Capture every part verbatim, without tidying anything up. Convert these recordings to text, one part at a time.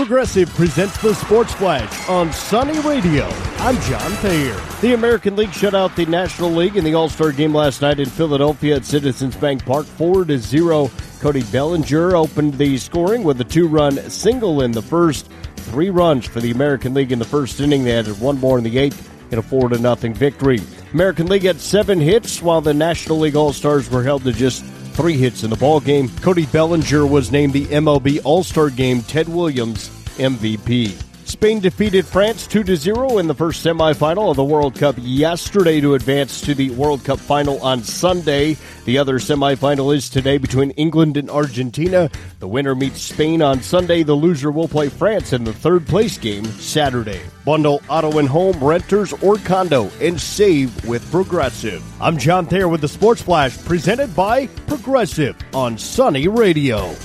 Progressive presents the Sports Flash on Sunny Radio. I'm John Thayer. The American League shut out the National League in the All-Star game last night in Philadelphia at Citizens Bank Park, four to zero. Cody Bellinger opened the scoring with a two-run single in the first. Three runs for the American League in the first inning. They added one more in the eighth in a four to nothing victory. American League had seven hits, while the National League All-Stars were held to just three hits in the ballgame. Cody Bellinger was named the M L B All-Star Game Ted Williams M V P. Spain defeated France two to zero in the first semifinal of the World Cup yesterday to advance to the World Cup final on Sunday. The other semifinal is today between England and Argentina. The winner meets Spain on Sunday. The loser will play France in the third place game Saturday. Bundle auto and home, renters, or condo and save with Progressive. I'm John Thayer with the Sports Flash, presented by Progressive on Sunny Radio.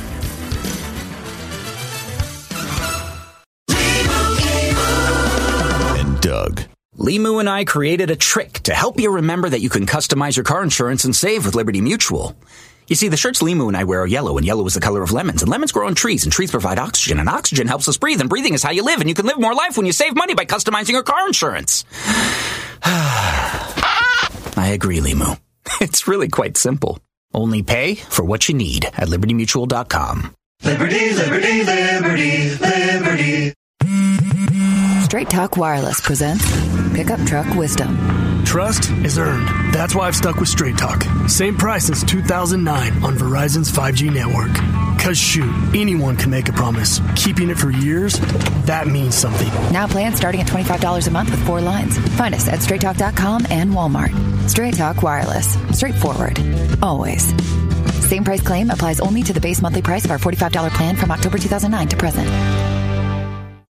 Doug. Limu and I created a trick to help you remember that you can customize your car insurance and save with Liberty Mutual. You see, the shirts Limu and I wear are yellow, and yellow is the color of lemons, and lemons grow on trees, and trees provide oxygen, and oxygen helps us breathe, and breathing is how you live, and you can live more life when you save money by customizing your car insurance. I agree, Limu. It's really quite simple. Only pay for what you need at liberty mutual dot com. Liberty, liberty, liberty, liberty. Straight Talk Wireless presents Pickup Truck Wisdom. Trust is earned. That's why I've stuck with Straight Talk. Same price since two thousand nine on Verizon's five G network. Cause shoot, anyone can make a promise. Keeping it for years, that means something. Now plans starting at twenty-five dollars a month with four lines. Find us at straight talk dot com and Walmart. Straight Talk Wireless. Straightforward. Always. Same price claim applies only to the base monthly price of our forty-five dollars plan from October two thousand nine to present.